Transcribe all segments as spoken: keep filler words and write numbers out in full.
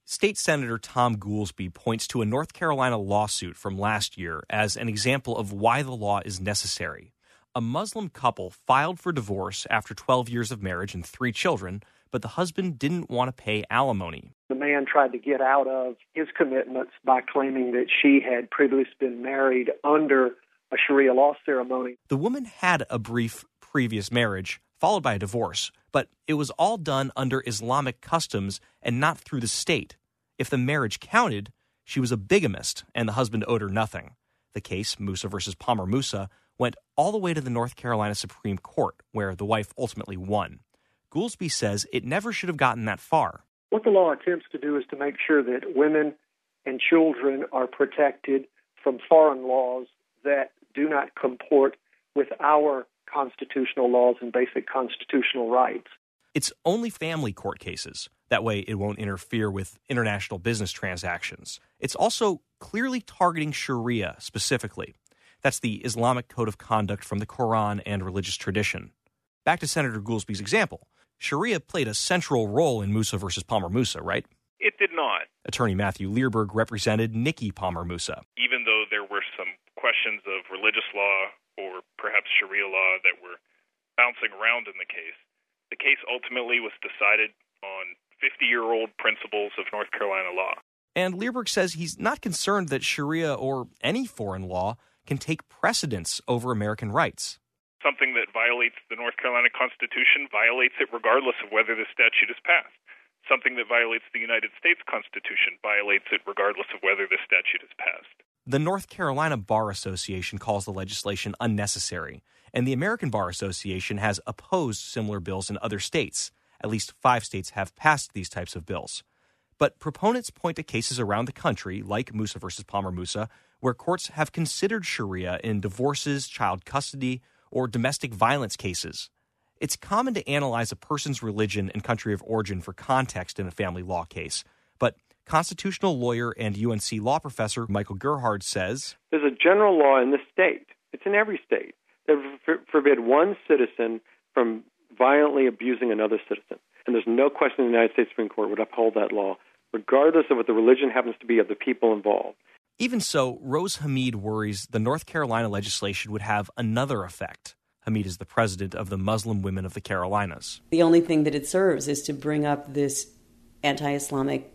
State Senator Tom Goolsbee points to a North Carolina lawsuit from last year as an example of why the law is necessary. A Muslim couple filed for divorce after twelve years of marriage and three children, but the husband didn't want to pay alimony. The man tried to get out of his commitments by claiming that she had previously been married under a Sharia law ceremony. The woman had a brief previous marriage, followed by a divorce, but it was all done under Islamic customs and not through the state. If the marriage counted, she was a bigamist, and the husband owed her nothing. The case, Musa versus Palmer Musa, went all the way to the North Carolina Supreme Court, where the wife ultimately won. Goolsbee says it never should have gotten that far. What the law attempts to do is to make sure that women and children are protected from foreign laws that do not comport with our constitutional laws and basic constitutional rights. It's only family court cases. That way it won't interfere with international business transactions. It's also clearly targeting Sharia specifically. That's the Islamic code of conduct from the Quran and religious tradition. Back to Senator Goolsbee's example. Sharia played a central role in Musa versus Palmer Musa, right? It did not. Attorney Matthew Learberg represented Nikki Palmer Musa. Even though there were some questions of religious law or perhaps Sharia law that were bouncing around in the case, the case ultimately was decided on fifty-year-old principles of North Carolina law. And Learberg says he's not concerned that Sharia or any foreign law can take precedence over American rights. Something that violates the North Carolina Constitution violates it regardless of whether the statute is passed. Something that violates the United States Constitution violates it regardless of whether the statute is passed. The North Carolina Bar Association calls the legislation unnecessary, and the American Bar Association has opposed similar bills in other states. At least five states have passed these types of bills. But proponents point to cases around the country, like Musa versus Palmer Musa, where courts have considered Sharia in divorces, child custody, or domestic violence cases. It's common to analyze a person's religion and country of origin for context in a family law case. But constitutional lawyer and U N C law professor Michael Gerhard says, there's a general law in the state, it's in every state, that for- forbid one citizen from violently abusing another citizen. And there's no question the United States Supreme Court would uphold that law, regardless of what the religion happens to be of the people involved. Even so, Rose Hamid worries the North Carolina legislation would have another effect. Hamid is the president of the Muslim Women of the Carolinas. The only thing that it serves is to bring up this anti-Islamic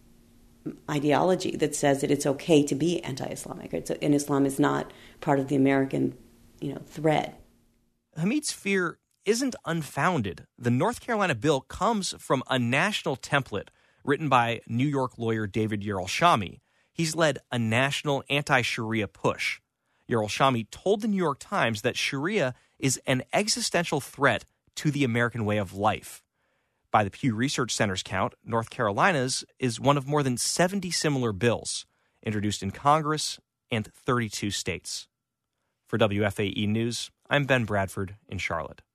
ideology that says that it's okay to be anti-Islamic, it's, and Islam is not part of the American, you know, thread. Hamid's fear isn't unfounded. The North Carolina bill comes from a national template written by New York lawyer David Yerushalmi. He's led a national anti-Sharia push. Yerushalmi told the New York Times that Sharia is an existential threat to the American way of life. By the Pew Research Center's count, North Carolina's is one of more than seventy similar bills introduced in Congress and thirty-two states. For W F A E News, I'm Ben Bradford in Charlotte.